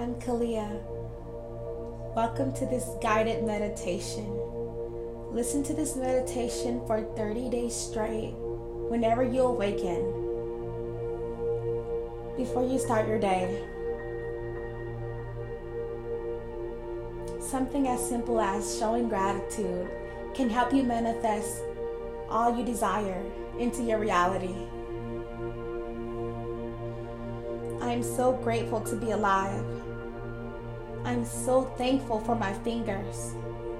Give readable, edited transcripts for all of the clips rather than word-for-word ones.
I'm Kalia. Welcome to this guided meditation. Listen to this meditation for 30 days straight whenever you awaken. Before you start your day, something as simple as showing gratitude can help you manifest all you desire into your reality. I'm so grateful to be alive. I'm so thankful for my fingers.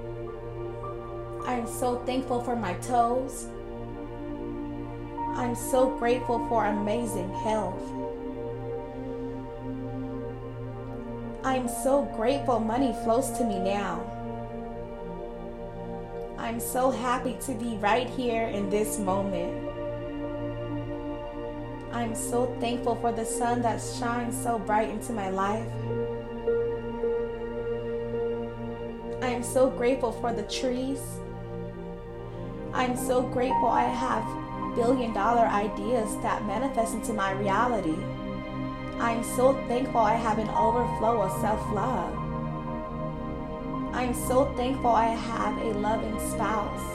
I'm so thankful for my toes. I'm so grateful for amazing health. I'm so grateful money flows to me now. I'm so happy to be right here in this moment. I'm so thankful for the sun that shines so bright into my life. I'm so grateful for the trees. I'm so grateful I have billion-dollar ideas that manifest into my reality. I'm so thankful I have an overflow of self-love. I'm so thankful I have a loving spouse.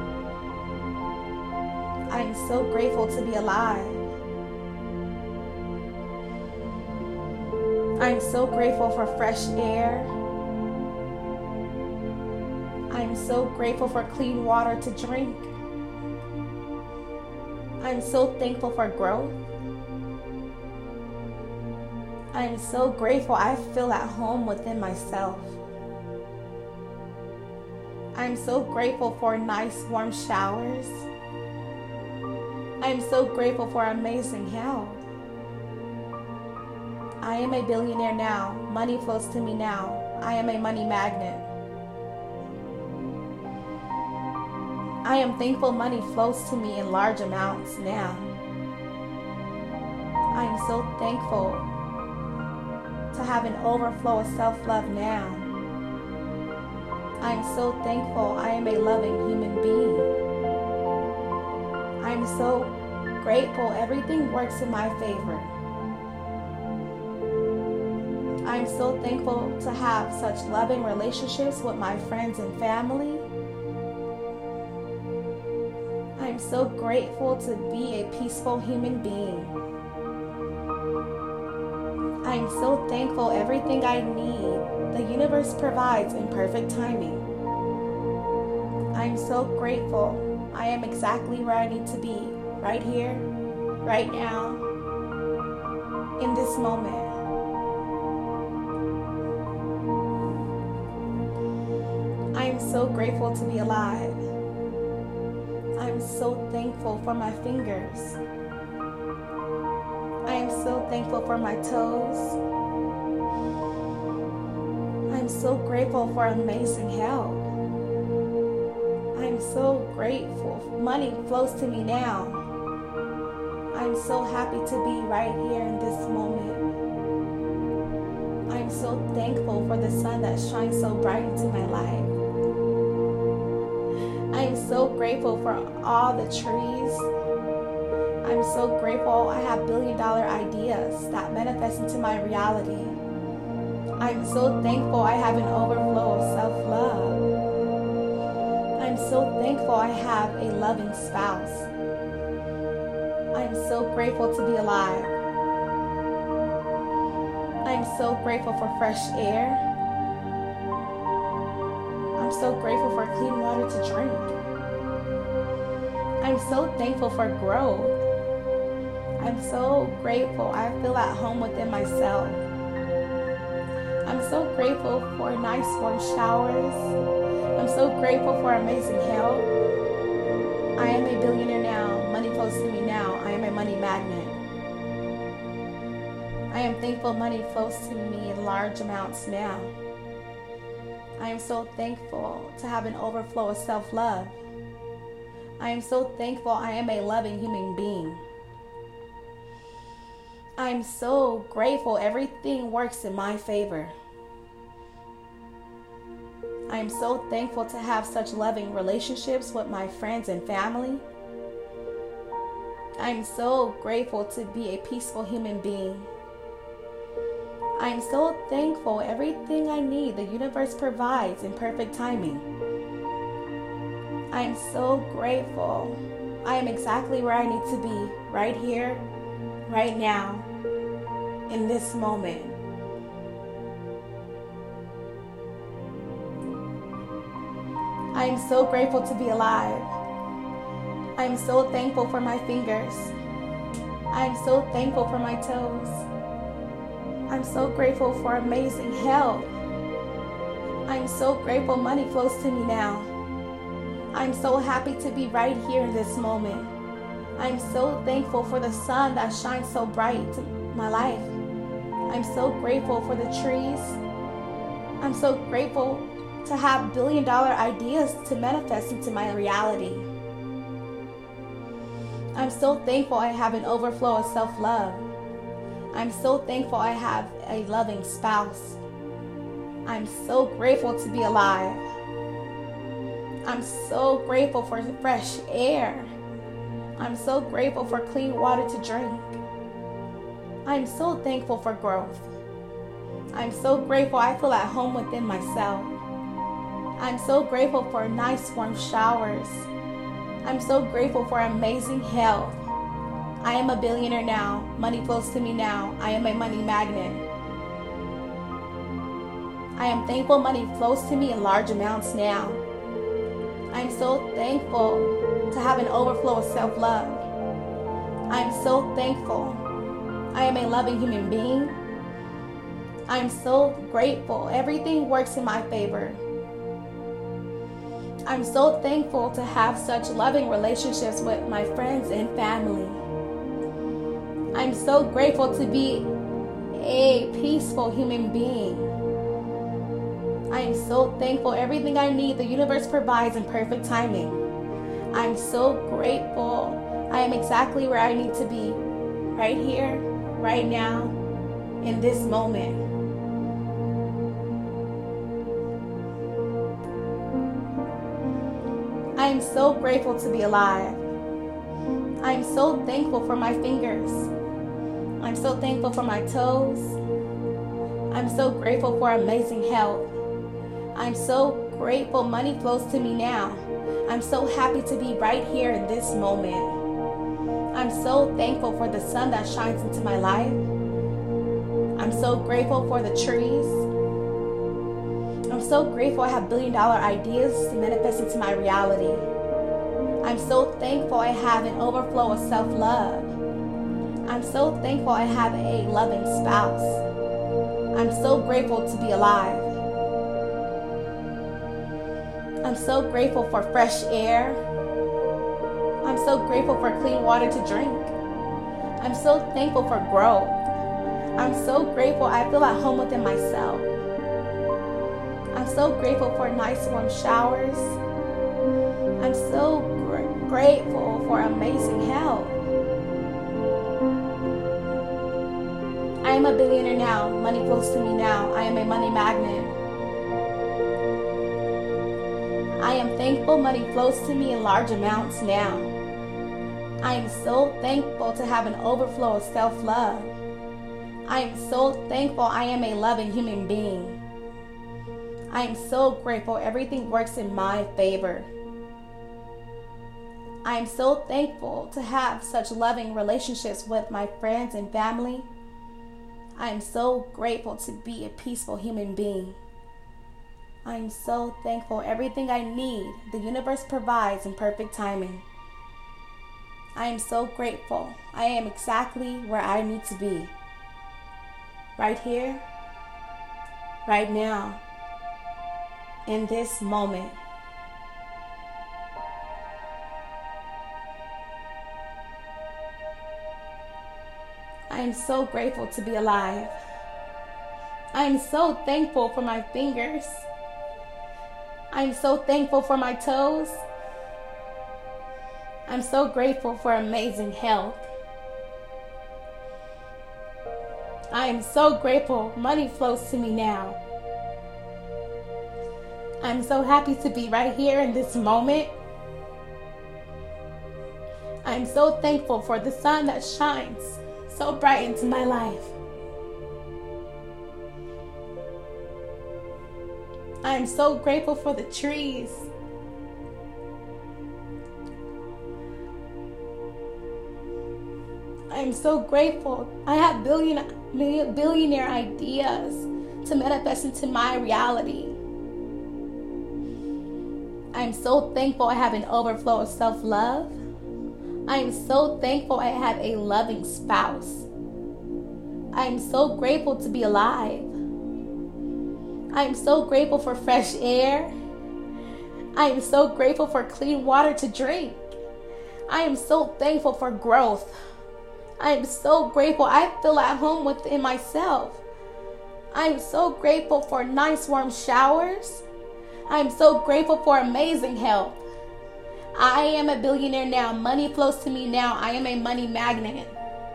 I'm so grateful to be alive. I'm so grateful for fresh air. I'm so grateful for clean water to drink. I'm so thankful for growth. I'm so grateful I feel at home within myself. I'm so grateful for nice warm showers. I'm so grateful for amazing health. I am a billionaire now. Money flows to me now. I am a money magnet. I am thankful money flows to me in large amounts now. I am so thankful to have an overflow of self-love now. I am so thankful I am a loving human being. I am so grateful everything works in my favor. I'm so thankful to have such loving relationships with my friends and family. I'm so grateful to be a peaceful human being. I'm so thankful everything I need, the universe provides in perfect timing. I'm so grateful I am exactly where I need to be, right here, right now, in this moment. I'm so grateful to be alive. I'm so thankful for my fingers. I am so thankful for my toes. I'm so grateful for amazing health. I'm so grateful money flows to me now. I'm so happy to be right here in this moment. I'm so thankful for the sun that shines so bright into my life. I'm so grateful for all the trees. I'm so grateful I have billion-dollar ideas that manifest into my reality. I'm so thankful I have an overflow of self-love. I'm so thankful I have a loving spouse. I'm so grateful to be alive. I'm so grateful for fresh air. I'm so grateful for clean water to drink. I'm so thankful for growth. I'm so grateful I feel at home within myself. I'm so grateful for nice warm showers. I'm so grateful for amazing health. I am a billionaire now. Money flows to me now. I am a money magnet. I am thankful money flows to me in large amounts now. I am so thankful to have an overflow of self-love. I am so thankful I am a loving human being. I am so grateful everything works in my favor. I am so thankful to have such loving relationships with my friends and family. I am so grateful to be a peaceful human being. I'm so thankful everything I need the universe provides in perfect timing. I'm so grateful. I am exactly where I need to be, right here, right now, in this moment. I am so grateful to be alive. I am so thankful for my fingers. I am so thankful for my toes. I'm so grateful for amazing health. I'm so grateful money flows to me now. I'm so happy to be right here in this moment. I'm so thankful for the sun that shines so bright in my life. I'm so grateful for the trees. I'm so grateful to have $1 billion ideas to manifest into my reality. I'm so thankful I have an overflow of self-love. I'm so thankful I have a loving spouse. I'm so grateful to be alive. I'm so grateful for fresh air. I'm so grateful for clean water to drink. I'm so thankful for growth. I'm so grateful I feel at home within myself. I'm so grateful for nice warm showers. I'm so grateful for amazing health. I am a billionaire now. Money flows to me now. I am a money magnet. I am thankful money flows to me in large amounts now. I'm so thankful to have an overflow of self-love. I'm so thankful. I am a loving human being. I'm so grateful. Everything works in my favor. I'm so thankful to have such loving relationships with my friends and family. I'm so grateful to be a peaceful human being. I am so thankful everything I need the universe provides in perfect timing. I'm so grateful I am exactly where I need to be, right here, right now, in this moment. I am so grateful to be alive. I am so thankful for my fingers. I'm so thankful for my toes. I'm so grateful for amazing health. I'm so grateful money flows to me now. I'm so happy to be right here in this moment. I'm so thankful for the sun that shines into my life. I'm so grateful for the trees. I'm so grateful I have $1 billion ideas to manifest into my reality. I'm so thankful I have an overflow of self-love. I'm so thankful I have a loving spouse. I'm so grateful to be alive. I'm so grateful for fresh air. I'm so grateful for clean water to drink. I'm so thankful for growth. I'm so grateful I feel at home within myself. I'm so grateful for nice warm showers. I'm so grateful for amazing health. I am a billionaire now. Money flows to me now. I am a money magnet. I am thankful money flows to me in large amounts now. I am so thankful to have an overflow of self-love. I am so thankful I am a loving human being. I am so grateful everything works in my favor. I am so thankful to have such loving relationships with my friends and family. I am so grateful to be a peaceful human being. I am so thankful everything I need the universe provides in perfect timing. I am so grateful I am exactly where I need to be. Right here, right now, in this moment. I am so grateful to be alive. I am so thankful for my fingers. I am so thankful for my toes. I'm so grateful for amazing health. I am so grateful money flows to me now. I'm so happy to be right here in this moment. I'm so thankful for the sun that shines so bright into my life. I am so grateful for the trees. I am so grateful. I have billionaire ideas to manifest into my reality. I am so thankful I have an overflow of self-love. I am so thankful I have a loving spouse. I am so grateful to be alive. I am so grateful for fresh air. I am so grateful for clean water to drink. I am so thankful for growth. I am so grateful I feel at home within myself. I am so grateful for nice warm showers. I am so grateful for amazing health. I am a billionaire now. Money flows to me now. I am a money magnet.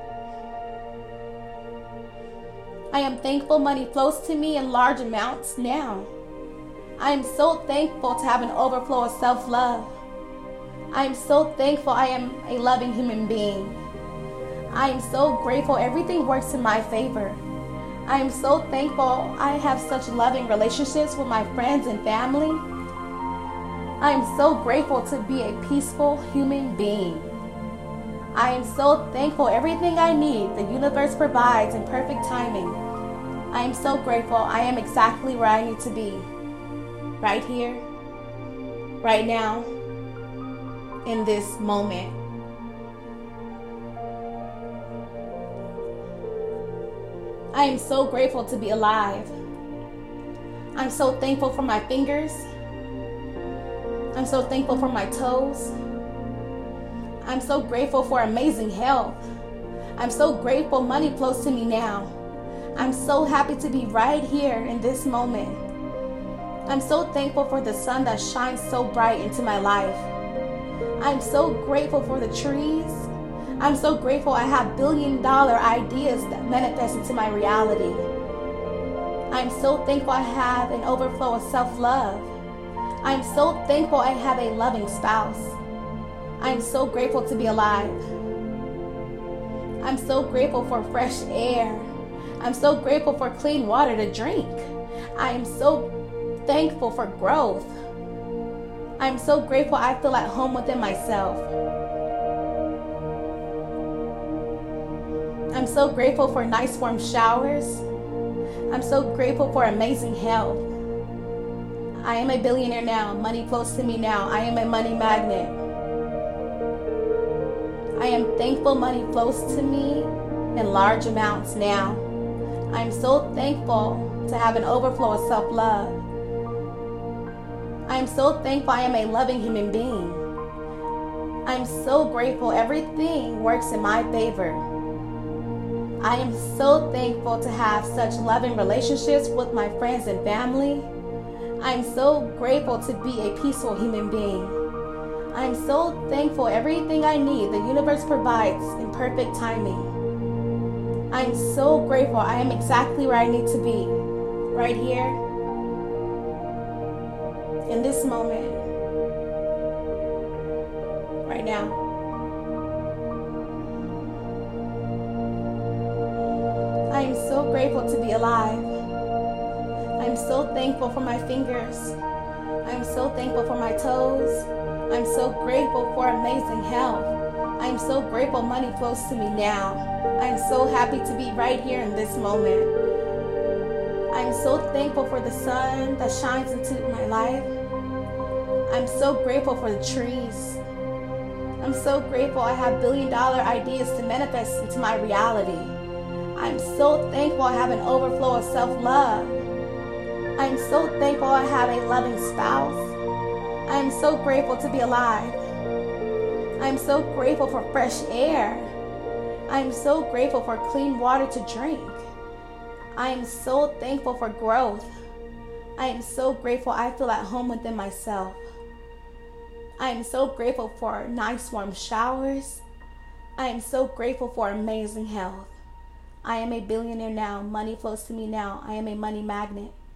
I am thankful money flows to me in large amounts now. I am so thankful to have an overflow of self-love. I am so thankful I am a loving human being. I am so grateful everything works in my favor. I am so thankful I have such loving relationships with my friends and family. I am so grateful to be a peaceful human being. I am so thankful everything I need, the universe provides in perfect timing. I am so grateful I am exactly where I need to be. Right here, right now, in this moment. I am so grateful to be alive. I'm so thankful for my fingers. I'm so thankful for my toes. I'm so grateful for amazing health. I'm so grateful money flows to me now. I'm so happy to be right here in this moment. I'm so thankful for the sun that shines so bright into my life. I'm so grateful for the trees. I'm so grateful I have billion-dollar ideas that manifest into my reality. I'm so thankful I have an overflow of self-love. I'm so thankful I have a loving spouse. I'm so grateful to be alive. I'm so grateful for fresh air. I'm so grateful for clean water to drink. I am so thankful for growth. I'm so grateful I feel at home within myself. I'm so grateful for nice warm showers. I'm so grateful for amazing health. I am a billionaire now. Money flows to me now. I am a money magnet. I am thankful money flows to me in large amounts now. I am so thankful to have an overflow of self-love. I am so thankful I am a loving human being. I am so grateful everything works in my favor. I am so thankful to have such loving relationships with my friends and family. I am so grateful to be a peaceful human being. I am so thankful everything I need, the universe provides in perfect timing. I am so grateful I am exactly where I need to be, right here, in this moment, right now. I am so grateful to be alive. I am so thankful for my fingers. I am so thankful for my toes. I am so grateful for amazing health. I am so grateful money flows to me now. I am so happy to be right here in this moment. I am so thankful for the sun that shines into my life. I'm so grateful for the trees. I'm so grateful I have billion-dollar ideas to manifest into my reality. I'm so thankful I have an overflow of self-love. I'm so thankful I have a loving spouse. I am so grateful to be alive. I am so grateful for fresh air. I am so grateful for clean water to drink. I am so thankful for growth. I am so grateful I feel at home within myself. I am so grateful for nice warm showers. I am so grateful for amazing health. I am a billionaire now. Money flows to me now. I am a money magnet.